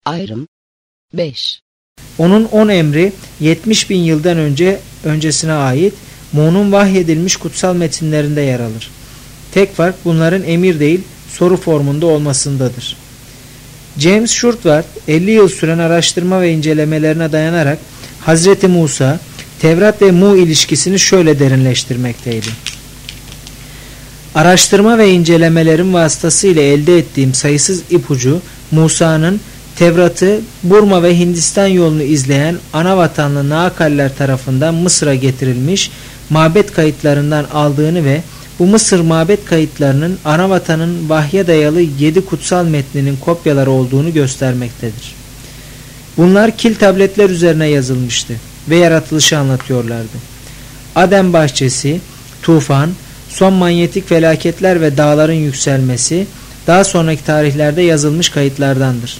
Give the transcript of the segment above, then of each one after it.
Ayrım 5. Onun 10 emri 70.000 yıldan öncesine ait Mu'nun vahyedilmiş kutsal metinlerinde yer alır. Tek fark bunların emir değil soru formunda olmasındadır. James Shurtward 50 yıl süren araştırma ve incelemelerine dayanarak Hazreti Musa, Tevrat ve Mu ilişkisini şöyle derinleştirmekteydi. Araştırma ve incelemelerin vasıtasıyla elde ettiğim sayısız ipucu, Musa'nın Tevrat'ı Burma ve Hindistan yolunu izleyen anavatanlı Naakaller tarafından Mısır'a getirilmiş mabet kayıtlarından aldığını ve bu Mısır mabet kayıtlarının anavatanın vahye dayalı 7 kutsal metninin kopyaları olduğunu göstermektedir. Bunlar kil tabletler üzerine yazılmıştı ve yaratılışı anlatıyorlardı. Adem bahçesi, tufan, son manyetik felaketler ve dağların yükselmesi daha sonraki tarihlerde yazılmış kayıtlardandır.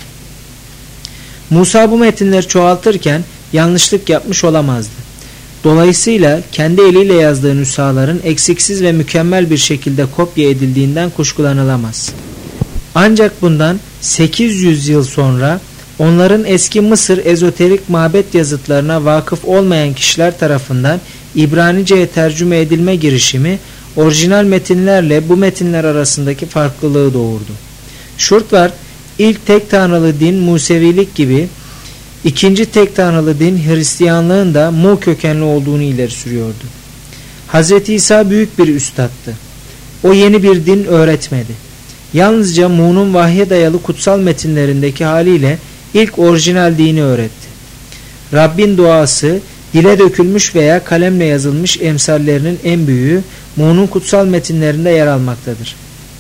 Musa bu metinleri çoğaltırken yanlışlık yapmış olamazdı. Dolayısıyla kendi eliyle yazdığı nüshaların eksiksiz ve mükemmel bir şekilde kopya edildiğinden kuşkulanılamaz. Ancak bundan 800 yıl sonra onların eski Mısır ezoterik mabet yazıtlarına vakıf olmayan kişiler tarafından İbranice'ye tercüme edilme girişimi orijinal metinlerle bu metinler arasındaki farklılığı doğurdu. Shurtward ilk tek tanrılı din Musevilik gibi ikinci tek tanrılı din Hristiyanlığın da Mu kökenli olduğunu ileri sürüyordu. Hz. İsa büyük bir üstattı. O yeni bir din öğretmedi. Yalnızca Mu'nun vahye dayalı kutsal metinlerindeki haliyle ilk orijinal dini öğretti. Rabbin duası dile dökülmüş veya kalemle yazılmış emsallerinin en büyüğü Mu'nun kutsal metinlerinde yer almaktadır.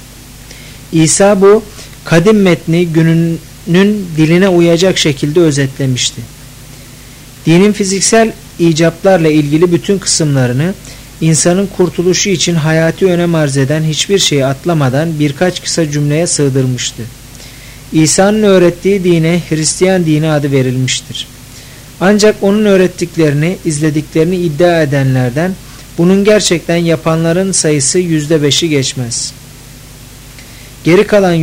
İsa bu kadim metni gününün diline uyacak şekilde özetlemişti. Dinin fiziksel icaplarla ilgili bütün kısımlarını insanın kurtuluşu için hayati önem arz eden hiçbir şeyi atlamadan birkaç kısa cümleye sığdırmıştı. İsa'nın öğrettiği dine Hristiyan dini adı verilmiştir. Ancak onun öğrettiklerini, izlediklerini iddia edenlerden bunun gerçekten yapanların sayısı %5'i geçmez. Geri kalan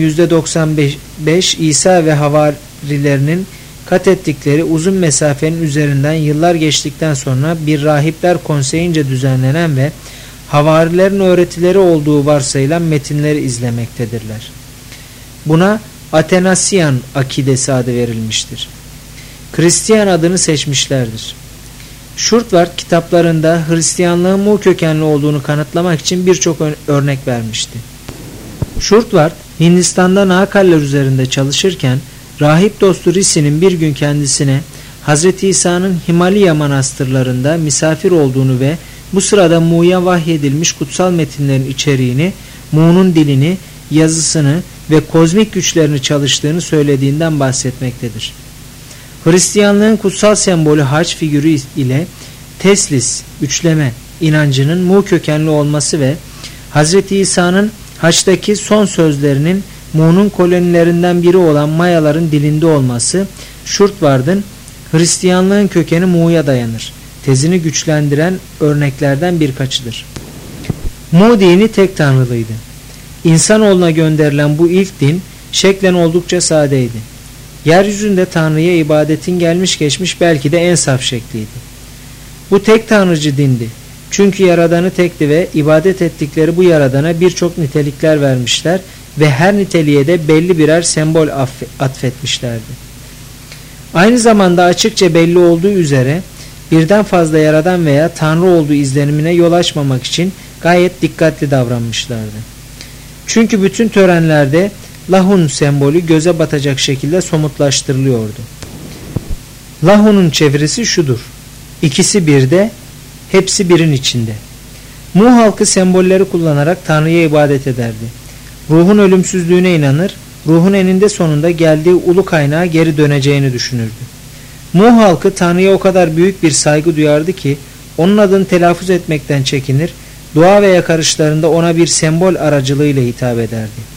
%95 İsa ve havarilerinin kat ettikleri uzun mesafenin üzerinden yıllar geçtikten sonra bir rahipler konseyince düzenlenen ve havarilerin öğretileri olduğu varsayılan metinleri izlemektedirler. Buna Atanasyan akidesi adı verilmiştir. Hristiyan adını seçmişlerdir. Shurtward kitaplarında Hristiyanlığın Mu kökenli olduğunu kanıtlamak için birçok örnek vermişti. Shurtward Hindistan'da Naakaller üzerinde çalışırken rahip dostu Rishi'nin bir gün kendisine Hz. İsa'nın Himalaya manastırlarında misafir olduğunu ve bu sırada Mu'ya vahyedilmiş kutsal metinlerin içeriğini, Mu'nun dilini, yazısını ve kozmik güçlerini çalıştığını söylediğinden bahsetmektedir. Hristiyanlığın kutsal sembolü haç figürü ile teslis, üçleme inancının Mu kökenli olması ve Hz. İsa'nın haçtaki son sözlerinin Mu'nun kolonilerinden biri olan Mayaların dilinde olması Shurtward'ın Hristiyanlığın kökeni Mu'ya dayanır tezini güçlendiren örneklerden birkaçıdır. Mu dini tek tanrılıydı. İnsanoğluna gönderilen bu ilk din şeklen oldukça sadeydi. Yeryüzünde Tanrı'ya ibadetin gelmiş geçmiş belki de en saf şekliydi. Bu tek tanrıcı dindi. Çünkü Yaradanı tekti ve ibadet ettikleri bu Yaradan'a birçok nitelikler vermişler ve her niteliğe de belli birer sembol atfetmişlerdi. Aynı zamanda açıkça belli olduğu üzere birden fazla Yaradan veya Tanrı olduğu izlenimine yol açmamak için gayet dikkatli davranmışlardı. Çünkü bütün törenlerde Lahun sembolü göze batacak şekilde somutlaştırılıyordu. Lahun'un çevirisi şudur: İkisi birde, hepsi birin içinde. Mu halkı sembolleri kullanarak Tanrı'ya ibadet ederdi. Ruhun ölümsüzlüğüne inanır, ruhun eninde sonunda geldiği ulu kaynağa geri döneceğini düşünürdü. Mu halkı Tanrı'ya o kadar büyük bir saygı duyardı ki onun adını telaffuz etmekten çekinir, dua ve yakarışlarında ona bir sembol aracılığıyla hitap ederdi.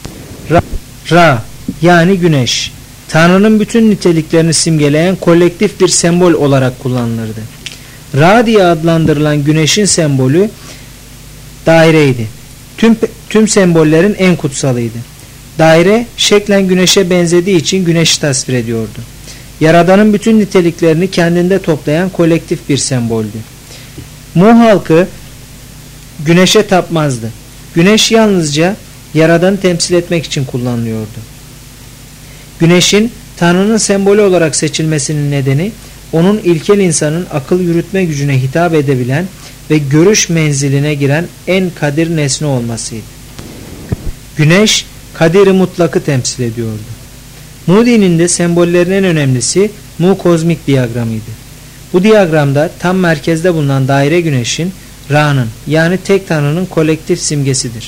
Ra yani güneş, Tanrı'nın bütün niteliklerini simgeleyen kolektif bir sembol olarak kullanılırdı. Ra diye adlandırılan güneşin sembolü daireydi. Tüm sembollerin en kutsalıydı. Daire şeklen güneşe benzediği için güneşi tasvir ediyordu. Yaradanın bütün niteliklerini kendinde toplayan kolektif bir semboldü. Mu halkı güneşe tapmazdı. Güneş yalnızca Yaradan'ı temsil etmek için kullanılıyordu. Güneşin Tanrı'nın sembolü olarak seçilmesinin nedeni onun ilkel insanın akıl yürütme gücüne hitap edebilen ve görüş menziline giren en kadir nesne olmasıydı. Güneş kadiri mutlakı temsil ediyordu. Mu dininde sembollerin en önemlisi Mu kozmik diyagramıydı. Bu diyagramda tam merkezde bulunan daire güneşin Ra'nın yani tek Tanrı'nın kolektif simgesidir.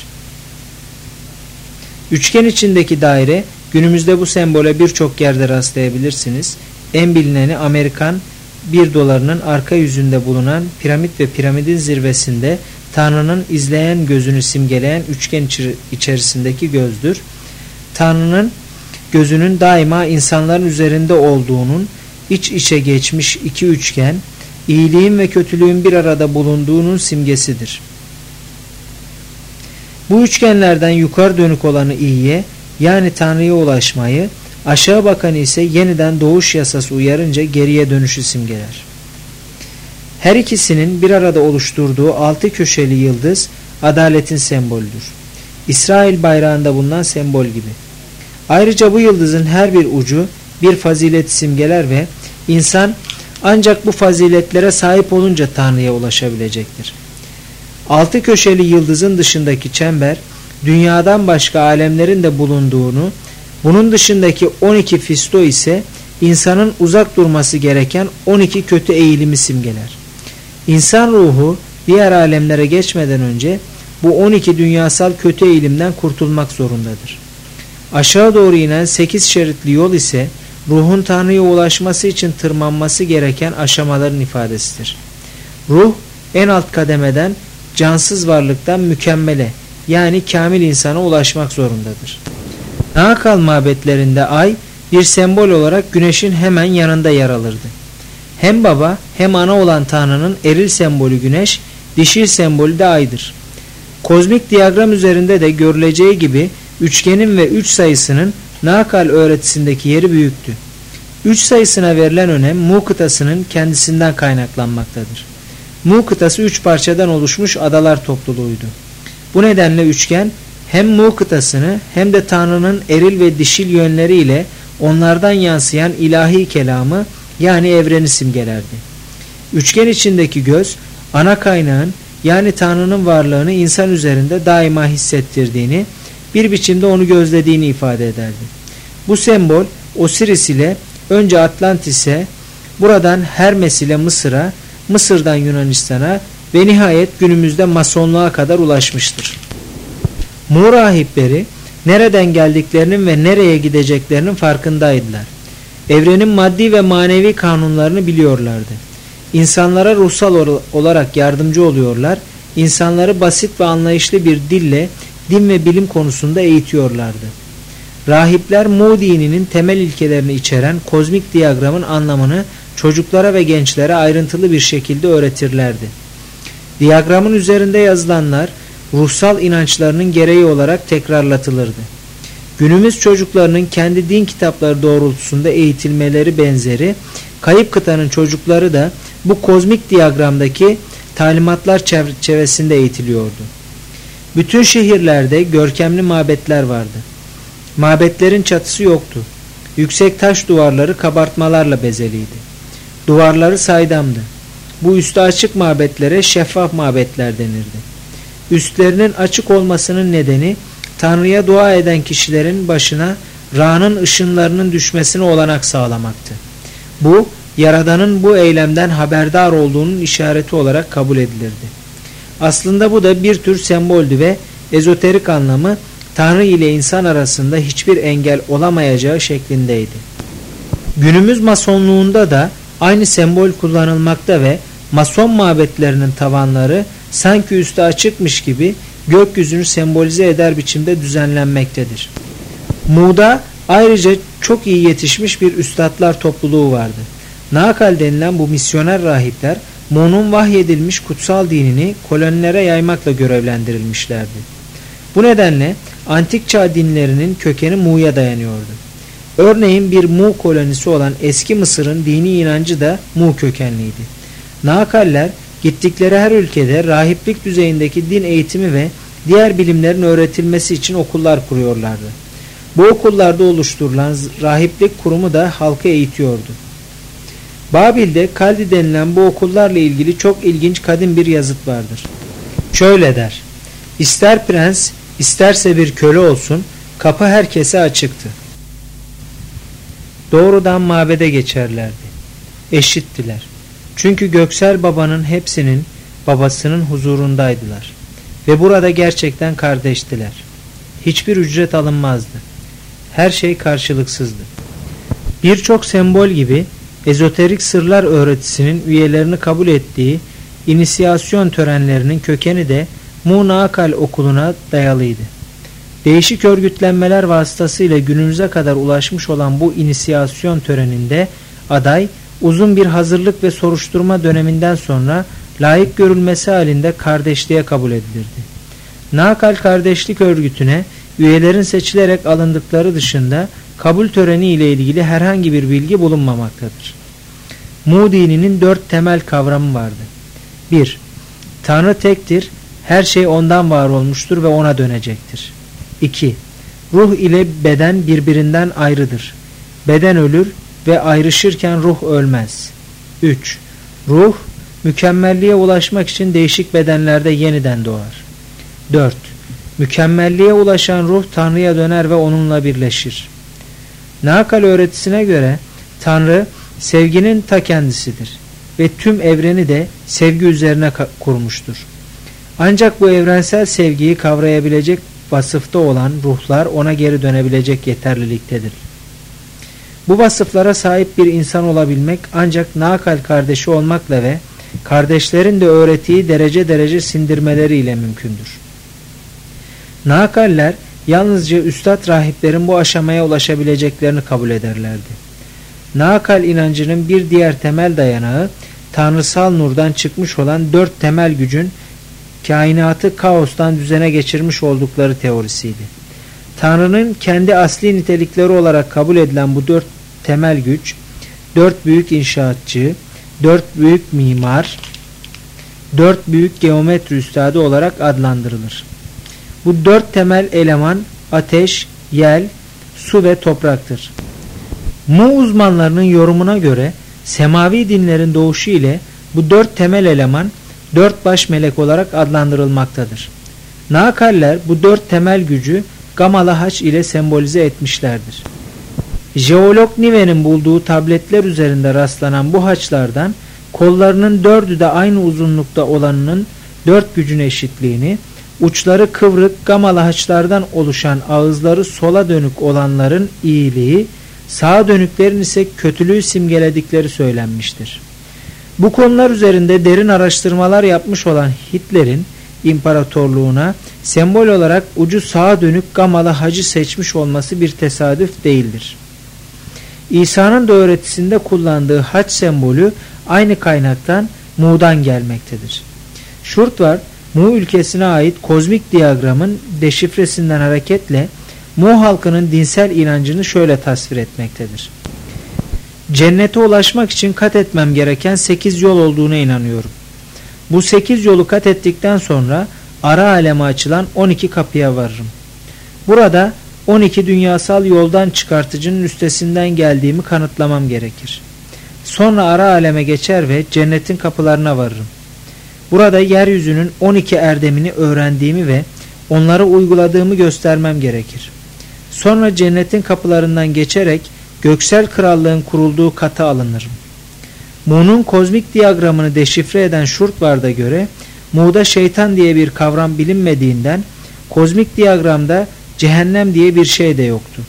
Üçgen içindeki daire günümüzde bu sembole birçok yerde rastlayabilirsiniz. En bilineni Amerikan 1 dolarının arka yüzünde bulunan piramit ve piramidin zirvesinde Tanrı'nın izleyen gözünü simgeleyen üçgen içerisindeki gözdür. Tanrı'nın gözünün daima insanların üzerinde olduğunun iç içe geçmiş iki üçgen, iyiliğin ve kötülüğün bir arada bulunduğunun simgesidir. Bu üçgenlerden yukarı dönük olanı iyiye yani Tanrı'ya ulaşmayı, aşağı bakanı ise yeniden doğuş yasası uyarınca geriye dönüşü simgeler. Her ikisinin bir arada oluşturduğu 6 köşeli yıldız adaletin sembolüdür. İsrail bayrağında bulunan sembol gibi. Ayrıca bu yıldızın her bir ucu bir fazilet simgeler ve insan ancak bu faziletlere sahip olunca Tanrı'ya ulaşabilecektir. 6 köşeli yıldızın dışındaki çember, dünyadan başka alemlerin de bulunduğunu, bunun dışındaki 12 fisto ise insanın uzak durması gereken 12 kötü eğilimi simgeler. İnsan ruhu diğer alemlere geçmeden önce bu 12 dünyasal kötü eğilimden kurtulmak zorundadır. Aşağı doğru inen 8 şeritli yol ise ruhun Tanrı'ya ulaşması için tırmanması gereken aşamaların ifadesidir. Ruh en alt kademeden cansız varlıktan mükemmele yani kamil insana ulaşmak zorundadır. Nakal mabetlerinde ay bir sembol olarak güneşin hemen yanında yer alırdı. Hem baba hem ana olan Tanrı'nın eril sembolü güneş, dişil sembolü de aydır. Kozmik diyagram üzerinde de görüleceği gibi üçgenin ve 3 sayısının Nakal öğretisindeki yeri büyüktü. 3 sayısına verilen önem Mu kıtasının kendisinden kaynaklanmaktadır. Mu kıtası 3 parçadan oluşmuş adalar topluluğuydu. Bu nedenle üçgen hem Mu kıtasını hem de Tanrı'nın eril ve dişil yönleriyle onlardan yansıyan ilahi kelamı yani evreni simgelerdi. Üçgen içindeki göz ana kaynağın yani Tanrı'nın varlığını insan üzerinde daima hissettirdiğini, bir biçimde onu gözlediğini ifade ederdi. Bu sembol Osiris ile önce Atlantis'e, buradan Hermes ile Mısır'a, Mısır'dan Yunanistan'a ve nihayet günümüzde Masonluğa kadar ulaşmıştır. Mu rahipleri nereden geldiklerinin ve nereye gideceklerinin farkındaydılar. Evrenin maddi ve manevi kanunlarını biliyorlardı. İnsanlara ruhsal olarak yardımcı oluyorlar, insanları basit ve anlayışlı bir dille din ve bilim konusunda eğitiyorlardı. Rahipler Mu dininin temel ilkelerini içeren kozmik diyagramın anlamını çocuklara ve gençlere ayrıntılı bir şekilde öğretirlerdi. Diyagramın üzerinde yazılanlar ruhsal inançlarının gereği olarak tekrarlatılırdı. Günümüz çocuklarının kendi din kitapları doğrultusunda eğitilmeleri benzeri kayıp kıtanın çocukları da bu kozmik diyagramdaki talimatlar çerçevesinde eğitiliyordu. Bütün şehirlerde görkemli mabetler vardı. Mabetlerin çatısı yoktu. Yüksek taş duvarları kabartmalarla bezeliydi. Duvarları saydamdı. Bu üstü açık mabetlere şeffaf mabetler denirdi. Üstlerinin açık olmasının nedeni Tanrı'ya dua eden kişilerin başına Ra'nın ışınlarının düşmesine olanak sağlamaktı. Bu, Yaradan'ın bu eylemden haberdar olduğunun işareti olarak kabul edilirdi. Aslında bu da bir tür semboldü ve ezoterik anlamı Tanrı ile insan arasında hiçbir engel olamayacağı şeklindeydi. Günümüz masonluğunda da aynı sembol kullanılmakta ve mason mabetlerinin tavanları sanki üstü açıkmış gibi gökyüzünü sembolize eder biçimde düzenlenmektedir. Mu'da ayrıca çok iyi yetişmiş bir üstadlar topluluğu vardı. Nakal denilen bu misyoner rahipler Mu'nun vahyedilmiş kutsal dinini kolonilere yaymakla görevlendirilmişlerdi. Bu nedenle antik çağ dinlerinin kökeni Mu'ya dayanıyordu. Örneğin bir Mu kolonisi olan eski Mısır'ın dini inancı da Mu kökenliydi. Naakaller gittikleri her ülkede rahiplik düzeyindeki din eğitimi ve diğer bilimlerin öğretilmesi için okullar kuruyorlardı. Bu okullarda oluşturulan rahiplik kurumu da halkı eğitiyordu. Babil'de Kaldi denilen bu okullarla ilgili çok ilginç kadim bir yazıt vardır. Şöyle der: İster prens, isterse bir köle olsun, kapı herkese açıktı. Doğrudan mabede geçerlerdi. Eşittiler. Çünkü Göksel Baba'nın hepsinin babasının huzurundaydılar. Ve burada gerçekten kardeştiler. Hiçbir ücret alınmazdı. Her şey karşılıksızdı. Birçok sembol gibi ezoterik sırlar öğretisinin üyelerini kabul ettiği inisiyasyon törenlerinin kökeni de Mu Naakal okuluna dayalıydı. Değişik örgütlenmeler vasıtasıyla günümüze kadar ulaşmış olan bu inisiyasyon töreninde aday uzun bir hazırlık ve soruşturma döneminden sonra layık görülmesi halinde kardeşliğe kabul edilirdi. Naakal kardeşlik örgütüne üyelerin seçilerek alındıkları dışında kabul töreni ile ilgili herhangi bir bilgi bulunmamaktadır. Mu dininin 4 temel kavramı vardı. 1. Tanrı tektir, her şey ondan var olmuştur ve ona dönecektir. 2. Ruh ile beden birbirinden ayrıdır. Beden ölür ve ayrışırken ruh ölmez. 3. Ruh, mükemmelliğe ulaşmak için değişik bedenlerde yeniden doğar. 4. Mükemmelliğe ulaşan ruh Tanrı'ya döner ve onunla birleşir. Naakal öğretisine göre Tanrı sevginin ta kendisidir ve tüm evreni de sevgi üzerine kurmuştur. Ancak bu evrensel sevgiyi kavrayabilecek vasıfta olan ruhlar ona geri dönebilecek yeterliliktedir. Bu vasıflara sahip bir insan olabilmek ancak Naakal kardeşi olmakla ve kardeşlerin de öğrettiği derece derece sindirmeleriyle mümkündür. Naakaller yalnızca üstad rahiplerin bu aşamaya ulaşabileceklerini kabul ederlerdi. Naakal inancının bir diğer temel dayanağı tanrısal nurdan çıkmış olan 4 temel gücün kainatı kaostan düzene geçirmiş oldukları teorisiydi. Tanrı'nın kendi asli nitelikleri olarak kabul edilen bu 4 temel güç, 4 büyük inşaatçı, 4 büyük mimar, 4 büyük geometri üstadı olarak adlandırılır. Bu 4 temel eleman ateş, yel, su ve topraktır. Mu uzmanlarının yorumuna göre semavi dinlerin doğuşu ile bu 4 temel eleman 4 baş melek olarak adlandırılmaktadır. Naakaller bu 4 temel gücü Gamala haç ile sembolize etmişlerdir. Jeolog Niven'in bulduğu tabletler üzerinde rastlanan bu haçlardan kollarının 4'ü de aynı uzunlukta olanının 4 gücün eşitliğini, uçları kıvrık Gamala haçlardan oluşan ağızları sola dönük olanların iyiliği, sağa dönüklerin ise kötülüğü simgeledikleri söylenmiştir. Bu konular üzerinde derin araştırmalar yapmış olan Hitler'in imparatorluğuna sembol olarak ucu sağa dönük Gamala hacı seçmiş olması bir tesadüf değildir. İsa'nın da öğretisinde kullandığı haç sembolü aynı kaynaktan Mu'dan gelmektedir. Schurtward, Mu ülkesine ait kozmik diyagramın deşifresinden hareketle Mu halkının dinsel inancını şöyle tasvir etmektedir. Cennete ulaşmak için kat etmem gereken 8 yol olduğuna inanıyorum. Bu 8 yolu kat ettikten sonra ara aleme açılan 12 kapıya varırım. Burada 12 dünyasal yoldan çıkartıcının üstesinden geldiğimi kanıtlamam gerekir. Sonra ara aleme geçer ve cennetin kapılarına varırım. Burada yeryüzünün 12 erdemini öğrendiğimi ve onları uyguladığımı göstermem gerekir. Sonra cennetin kapılarından geçerek göksel krallığın kurulduğu kata alınırım. Mu'nun kozmik diyagramını deşifre eden Schurtward'a göre Mu'da şeytan diye bir kavram bilinmediğinden kozmik diyagramda cehennem diye bir şey de yoktu.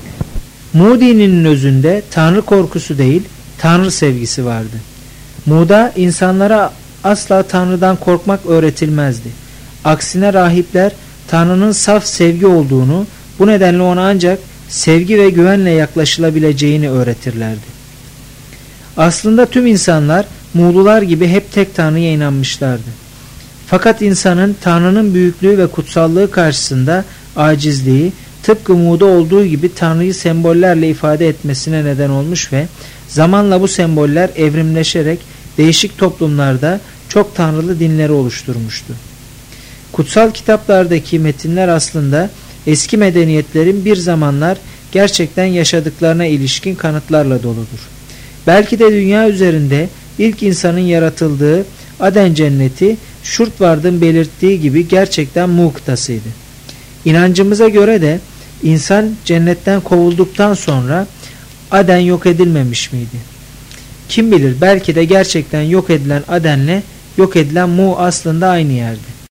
Mu dininin özünde Tanrı korkusu değil, Tanrı sevgisi vardı. Mu'da insanlara asla Tanrı'dan korkmak öğretilmezdi. Aksine rahipler Tanrı'nın saf sevgi olduğunu, bu nedenle ona ancak sevgi ve güvenle yaklaşılabileceğini öğretirlerdi. Aslında tüm insanlar Mu'lular gibi hep tek Tanrı'ya inanmışlardı. Fakat insanın Tanrı'nın büyüklüğü ve kutsallığı karşısında acizliği, tıpkı Mu'da olduğu gibi Tanrı'yı sembollerle ifade etmesine neden olmuş ve zamanla bu semboller evrimleşerek değişik toplumlarda çok tanrılı dinleri oluşturmuştu. Kutsal kitaplardaki metinler aslında eski medeniyetlerin bir zamanlar gerçekten yaşadıklarına ilişkin kanıtlarla doludur. Belki de dünya üzerinde ilk insanın yaratıldığı Aden cenneti Şurtvard'ın belirttiği gibi gerçekten Mu kıtasıydı. İnancımıza göre de insan cennetten kovulduktan sonra Aden yok edilmemiş miydi? Kim bilir, belki de gerçekten yok edilen Aden'le yok edilen Mu aslında aynı yerde.